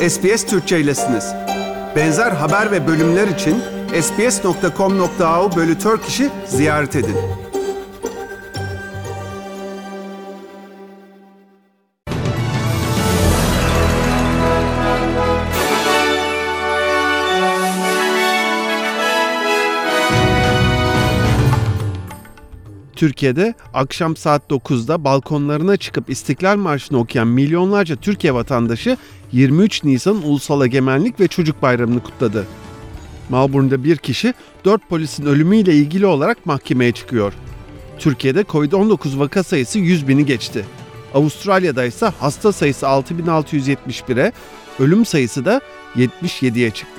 SBS Türkçe'ylesiniz. Benzer haber ve bölümler için sbs.com.au/Turkish'i ziyaret edin. Türkiye'de akşam saat 9'da balkonlarına çıkıp İstiklal Marşı'nı okuyan milyonlarca Türkiye vatandaşı 23 Nisan Ulusal Egemenlik ve Çocuk Bayramı'nı kutladı. Melbourne'da bir kişi 4 polisin ölümüyle ilgili olarak mahkemeye çıkıyor. Türkiye'de Covid-19 vaka sayısı 100.000'i geçti. Avustralya'da ise hasta sayısı 6.671'e, ölüm sayısı da 77'ye çıktı.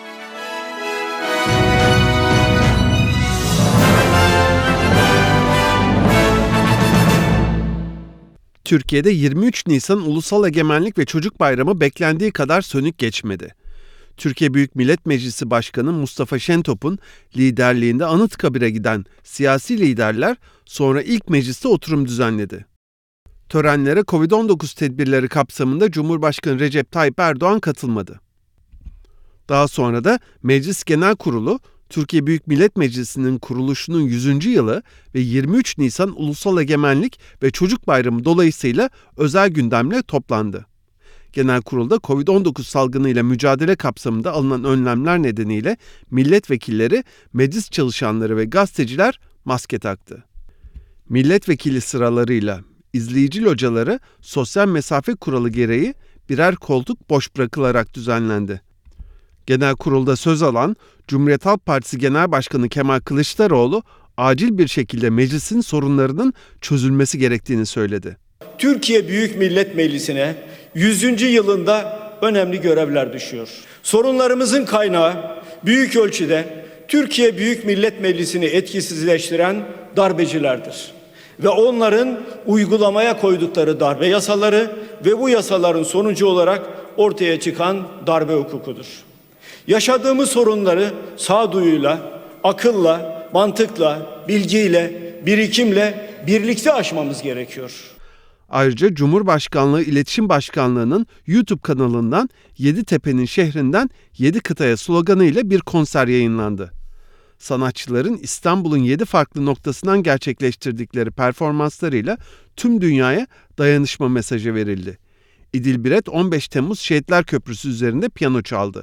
Türkiye'de 23 Nisan Ulusal Egemenlik ve Çocuk Bayramı beklendiği kadar sönük geçmedi. Türkiye Büyük Millet Meclisi Başkanı Mustafa Şentop'un liderliğinde Anıtkabir'e giden siyasi liderler sonra ilk mecliste oturum düzenledi. Törenlere Covid-19 tedbirleri kapsamında Cumhurbaşkanı Recep Tayyip Erdoğan katılmadı. Daha sonra da Meclis Genel Kurulu, Türkiye Büyük Millet Meclisi'nin kuruluşunun 100. yılı ve 23 Nisan Ulusal Egemenlik ve Çocuk Bayramı dolayısıyla özel gündemle toplandı. Genel Kurul'da Covid-19 salgınıyla mücadele kapsamında alınan önlemler nedeniyle milletvekilleri, meclis çalışanları ve gazeteciler maske taktı. Milletvekili sıralarıyla izleyici locaları sosyal mesafe kuralı gereği birer koltuk boş bırakılarak düzenlendi. Genel Kurul'da söz alan Cumhuriyet Halk Partisi Genel Başkanı Kemal Kılıçdaroğlu acil bir şekilde meclisin sorunlarının çözülmesi gerektiğini söyledi. Türkiye Büyük Millet Meclisi'ne 100. yılında önemli görevler düşüyor. Sorunlarımızın kaynağı büyük ölçüde Türkiye Büyük Millet Meclisi'ni etkisizleştiren darbecilerdir. Ve onların uygulamaya koydukları darbe yasaları ve bu yasaların sonucu olarak ortaya çıkan darbe hukukudur. Yaşadığımız sorunları sağduyuyla, akılla, mantıkla, bilgiyle, birikimle birlikte aşmamız gerekiyor. Ayrıca Cumhurbaşkanlığı İletişim Başkanlığı'nın YouTube kanalından Yeditepe'nin şehrinden 7 kıtaya sloganıyla bir konser yayınlandı. Sanatçıların İstanbul'un 7 farklı noktasından gerçekleştirdikleri performanslarıyla tüm dünyaya dayanışma mesajı verildi. İdil Biret 15 Temmuz Şehitler Köprüsü üzerinde piyano çaldı.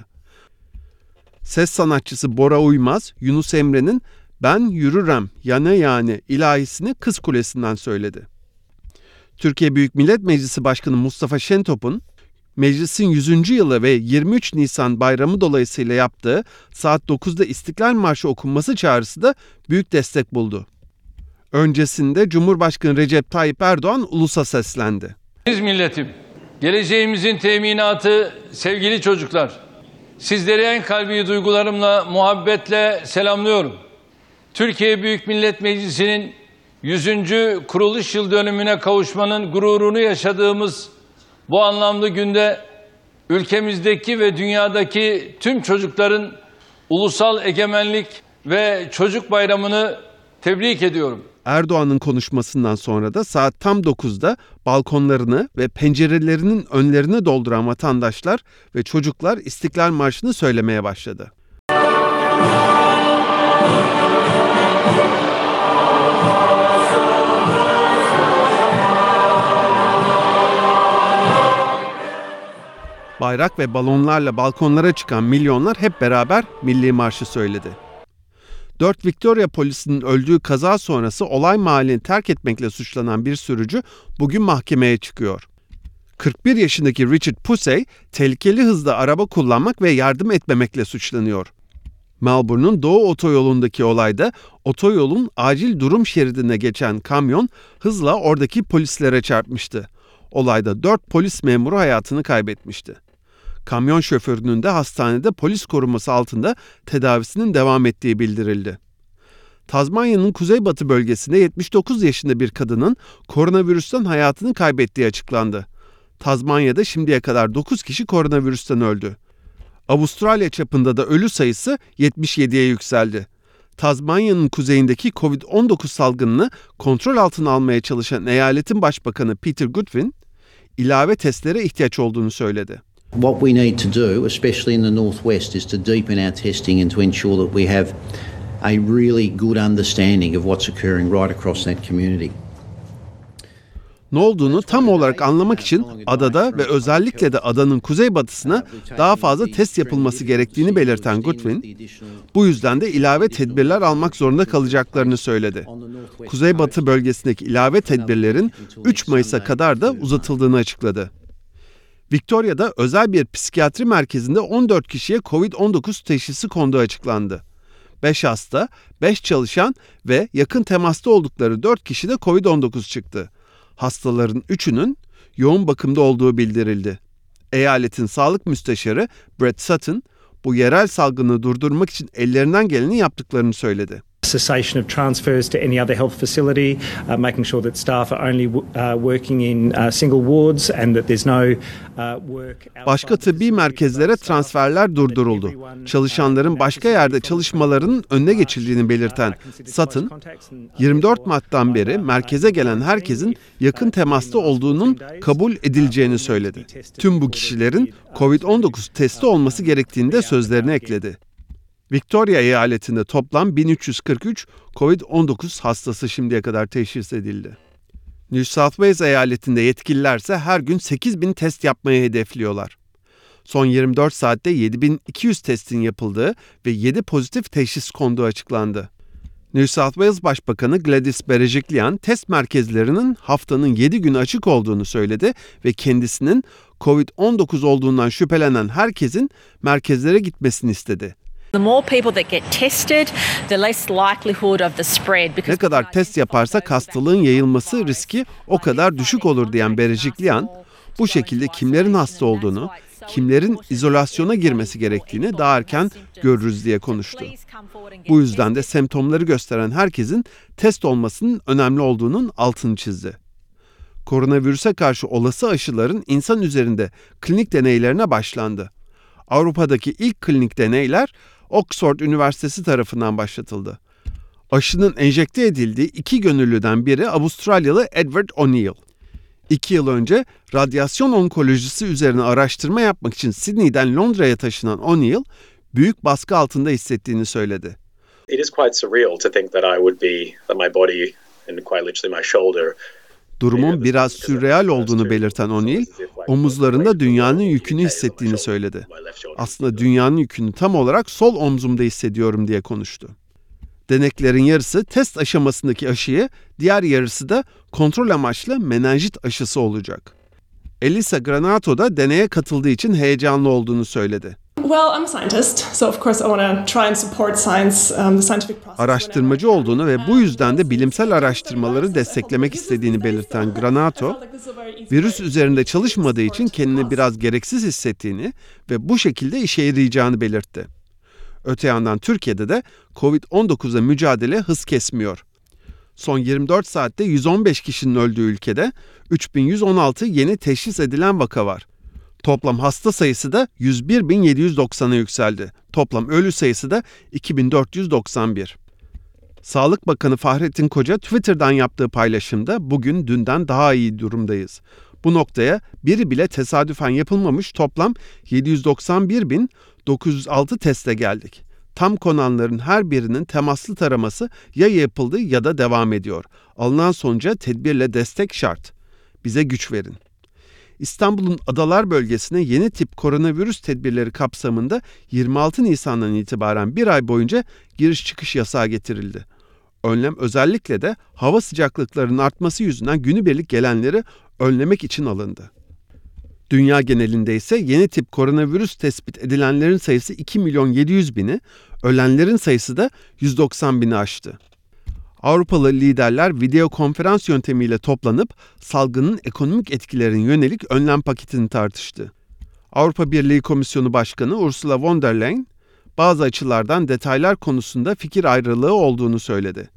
Ses sanatçısı Bora Uymaz, Yunus Emre'nin "Ben Yürürem yani" ilahisini Kız Kulesi'nden söyledi. Türkiye Büyük Millet Meclisi Başkanı Mustafa Şentop'un meclisin 100. yılı ve 23 Nisan bayramı dolayısıyla yaptığı saat 9'da İstiklal Marşı okunması çağrısı da büyük destek buldu. Öncesinde Cumhurbaşkanı Recep Tayyip Erdoğan ulusa seslendi. Aziz milletim, geleceğimizin teminatı sevgili çocuklar, sizleri en kalbi duygularımla, muhabbetle selamlıyorum. Türkiye Büyük Millet Meclisi'nin 100. kuruluş yıl dönümüne kavuşmanın gururunu yaşadığımız bu anlamlı günde ülkemizdeki ve dünyadaki tüm çocukların Ulusal Egemenlik ve Çocuk Bayramı'nı tebrik ediyorum. Erdoğan'ın konuşmasından sonra da saat tam 9'da balkonlarını ve pencerelerinin önlerini dolduran vatandaşlar ve çocuklar İstiklal Marşı'nı söylemeye başladı. Bayrak ve balonlarla balkonlara çıkan milyonlar hep beraber Milli Marşı söyledi. 4 Victoria polisinin öldüğü kaza sonrası olay mahallini terk etmekle suçlanan bir sürücü bugün mahkemeye çıkıyor. 41 yaşındaki Richard Pusey, tehlikeli hızda araba kullanmak ve yardım etmemekle suçlanıyor. Melbourne'un Doğu Otoyolu'ndaki olayda otoyolun acil durum şeridine geçen kamyon hızla oradaki polislere çarpmıştı. Olayda 4 polis memuru hayatını kaybetmişti. Kamyon şoförünün de hastanede polis koruması altında tedavisinin devam ettiği bildirildi. Tazmanya'nın kuzeybatı bölgesinde 79 yaşında bir kadının koronavirüsten hayatını kaybettiği açıklandı. Tazmanya'da şimdiye kadar 9 kişi koronavirüsten öldü. Avustralya çapında da ölü sayısı 77'ye yükseldi. Tazmanya'nın kuzeyindeki Covid-19 salgınını kontrol altına almaya çalışan eyaletin başbakanı Peter Goodwin, ilave testlere ihtiyaç olduğunu söyledi. What we need to do, especially in the Northwest, is to deepen our testing and to ensure that we have a really good understanding of what's occurring right across that community. Ne olduğunu tam olarak anlamak için adada ve özellikle de adanın kuzeybatısına daha fazla test yapılması gerektiğini belirten Goodwin, bu yüzden de ilave tedbirler almak zorunda kalacaklarını söyledi. Kuzeybatı bölgesindeki ilave tedbirlerin 3 Mayıs'a kadar da uzatıldığını açıkladı. Victoria'da özel bir psikiyatri merkezinde 14 kişiye COVID-19 teşhisi konduğu açıklandı. 5 hasta, 5 çalışan ve yakın temasta oldukları 4 kişide COVID-19 çıktı. Hastaların 3'ünün yoğun bakımda olduğu bildirildi. Eyaletin sağlık müsteşarı Brett Sutton, bu yerel salgını durdurmak için ellerinden geleni yaptıklarını söyledi. Cessation of transfers to any other health facility, making sure that staff are only working in single wards and that there's no work. Başka tıbbi merkezlere transferler durduruldu. Çalışanların başka yerde çalışmalarının önüne geçildiğini belirten Sutton, 24 Mart'tan beri merkeze gelen herkesin yakın temasta olduğunun kabul edileceğini söyledi. Tüm bu kişilerin COVID-19 testi olması gerektiğini de sözlerine ekledi. Victoria eyaletinde toplam 1343 COVID-19 hastası şimdiye kadar teşhis edildi. New South Wales eyaletinde yetkililer ise her gün 8.000 test yapmayı hedefliyorlar. Son 24 saatte 7.200 testin yapıldığı ve 7 pozitif teşhis konduğu açıklandı. New South Wales Başbakanı Gladys Berejiklian test merkezlerinin haftanın 7 günü açık olduğunu söyledi ve kendisinin COVID-19 olduğundan şüphelenen herkesin merkezlere gitmesini istedi. The more people that get tested, the less likelihood of the spread. Ne kadar test yaparsak hastalığın yayılması riski o kadar düşük olur diyen Berejiklian, bu şekilde kimlerin hasta olduğunu, kimlerin izolasyona girmesi gerektiğini daha erken görürüz diye konuştu. Bu yüzden de semptomları gösteren herkesin test olmasının önemli olduğunun altını çizdi. Koronavirüse karşı olası aşıların insan üzerinde klinik deneylerine başlandı. Avrupa'daki ilk klinik deneyler Oxford Üniversitesi tarafından başlatıldı. Aşının enjekte edildiği 2 gönüllüden biri Avustralyalı Edward O'Neill. 2 yıl önce radyasyon onkolojisi üzerine araştırma yapmak için Sydney'den Londra'ya taşınan O'Neill, büyük baskı altında hissettiğini söyledi. It is quite surreal to think that I would be, that my body and quite literally my shoulder. Durumun biraz sürreal olduğunu belirten O'Neill, omuzlarında dünyanın yükünü hissettiğini söyledi. Aslında dünyanın yükünü tam olarak sol omzumda hissediyorum diye konuştu. Deneklerin yarısı test aşamasındaki aşıyı, diğer yarısı da kontrol amaçlı menenjit aşısı olacak. Elisa Granato da deneye katıldığı için heyecanlı olduğunu söyledi. Well, I'm a scientist, so of course I want to try and support science, the scientific process. Araştırmacı olduğunu ve bu yüzden de bilimsel araştırmaları desteklemek istediğini belirten Granato, virüs üzerinde çalışmadığı için kendini biraz gereksiz hissettiğini ve bu şekilde işe yarayacağını belirtti. Öte yandan Türkiye'de de COVID-19'a mücadele hız kesmiyor. Son 24 saatte 115 kişinin öldüğü ülkede 3116 yeni teşhis edilen vaka var. Toplam hasta sayısı da 101.790'a yükseldi. Toplam ölü sayısı da 2491. Sağlık Bakanı Fahrettin Koca Twitter'dan yaptığı paylaşımda bugün dünden daha iyi durumdayız. Bu noktaya biri bile tesadüfen yapılmamış toplam 791.906 teste geldik. Tam konanların her birinin temaslı taraması ya yapıldı ya da devam ediyor. Alınan sonuca tedbirle destek şart. Bize güç verin. İstanbul'un Adalar bölgesine yeni tip koronavirüs tedbirleri kapsamında 26 Nisan'dan itibaren bir ay boyunca giriş çıkış yasağı getirildi. Önlem özellikle de hava sıcaklıklarının artması yüzünden günübirlik gelenleri önlemek için alındı. Dünya genelinde ise yeni tip koronavirüs tespit edilenlerin sayısı 2.700.000'i, ölenlerin sayısı da 190.000'i aştı. Avrupalı liderler video konferans yöntemiyle toplanıp salgının ekonomik etkilerine yönelik önlem paketini tartıştı. Avrupa Birliği Komisyonu Başkanı Ursula von der Leyen, bazı açılardan detaylar konusunda fikir ayrılığı olduğunu söyledi.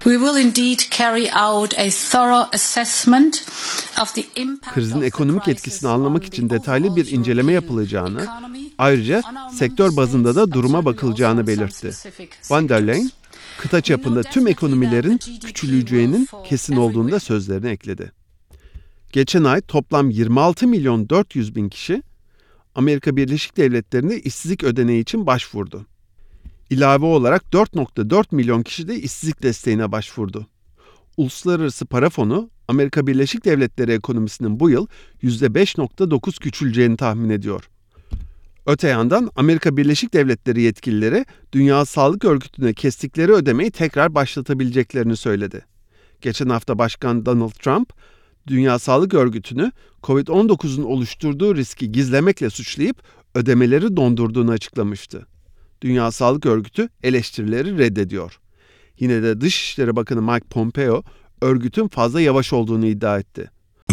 Krizin ekonomik etkisini anlamak için detaylı bir inceleme yapılacağını, ayrıca sektör bazında da duruma bakılacağını belirtti. Von der Leyen, kıta çapında tüm ekonomilerin küçüleceğinin kesin olduğunu da sözlerine ekledi. Geçen ay toplam 26.400.000 kişi, Amerika Birleşik Devletleri'nde işsizlik ödeneği için başvurdu. İlave olarak 4,4 milyon kişi de işsizlik desteğine başvurdu. Uluslararası Para Fonu, Amerika Birleşik Devletleri ekonomisinin bu yıl %5,9 küçüleceğini tahmin ediyor. Öte yandan Amerika Birleşik Devletleri yetkilileri Dünya Sağlık Örgütü'ne kestikleri ödemeyi tekrar başlatabileceklerini söyledi. Geçen hafta Başkan Donald Trump, Dünya Sağlık Örgütü'nü COVID-19'un oluşturduğu riski gizlemekle suçlayıp ödemeleri dondurduğunu açıklamıştı. Dünya Sağlık Örgütü eleştirileri reddediyor. Yine de Dışişleri Bakanı Mike Pompeo, örgütün fazla yavaş olduğunu iddia etti.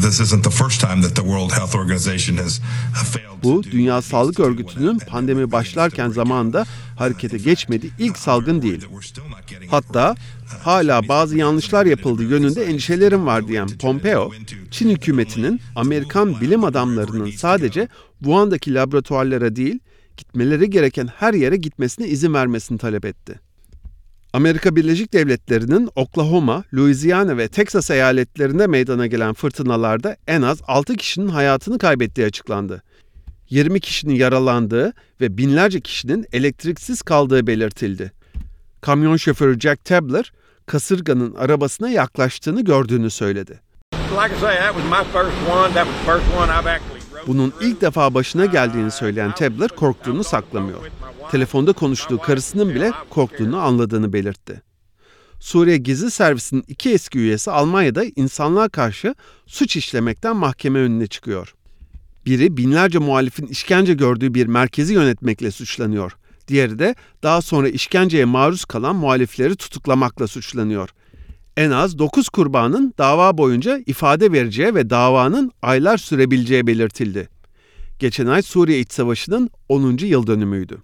Bu, Dünya Sağlık Örgütü'nün pandemi başlarken zamanında harekete geçmediği ilk salgın değil. Hatta hala bazı yanlışlar yapıldığı yönünde endişelerim var diyen Pompeo, Çin hükümetinin Amerikan bilim adamlarının sadece Wuhan'daki laboratuvarlara değil, gitmeleri gereken her yere gitmesine izin vermesini talep etti. Amerika Birleşik Devletleri'nin Oklahoma, Louisiana ve Texas eyaletlerinde meydana gelen fırtınalarda en az 6 kişinin hayatını kaybettiği açıklandı. 20 kişinin yaralandığı ve binlerce kişinin elektriksiz kaldığı belirtildi. Kamyon şoförü Jack Tabler, kasırganın arabasına yaklaştığını gördüğünü söyledi. Bunun ilk defa başına geldiğini söyleyen Tabler korktuğunu saklamıyor. Telefonda konuştuğu karısının bile korktuğunu anladığını belirtti. Suriye Gizli Servisi'nin 2 eski üyesi Almanya'da insanlığa karşı suç işlemekten mahkeme önüne çıkıyor. Biri binlerce muhalifin işkence gördüğü bir merkezi yönetmekle suçlanıyor. Diğeri de daha sonra işkenceye maruz kalan muhalifleri tutuklamakla suçlanıyor. En az 9 kurbanın dava boyunca ifade vereceği ve davanın aylar sürebileceği belirtildi. Geçen ay Suriye İç Savaşı'nın 10. yıl dönümüydü.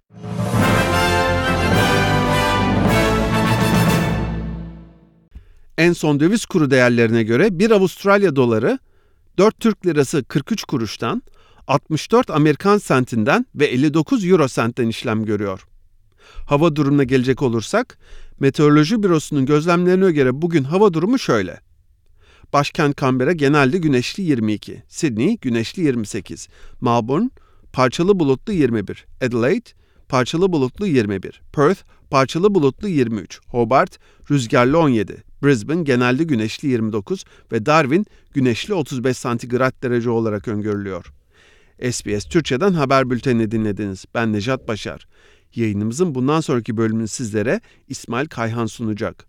En son döviz kuru değerlerine göre 1 Avustralya doları 4 Türk lirası 43 kuruştan, 64 Amerikan sentinden ve 59 Euro sentten işlem görüyor. Hava durumuna gelecek olursak, Meteoroloji Bürosu'nun gözlemlerine göre bugün hava durumu şöyle. Başkent Canberra genelde güneşli 22, Sydney güneşli 28, Melbourne parçalı bulutlu 21, Adelaide parçalı bulutlu 21, Perth parçalı bulutlu 23, Hobart rüzgarlı 17, Brisbane genelde güneşli 29 ve Darwin güneşli 35 santigrat derece olarak öngörülüyor. SBS Türkçe'den haber bültenini dinlediniz. Ben Nejat Başar. Yayınımızın bundan sonraki bölümünü sizlere İsmail Kayhan sunacak.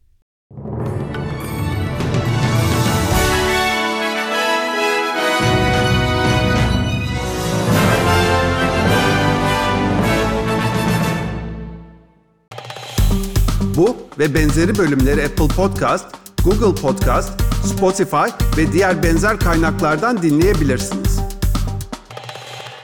Bu ve benzeri bölümleri Apple Podcast, Google Podcast, Spotify ve diğer benzer kaynaklardan dinleyebilirsiniz.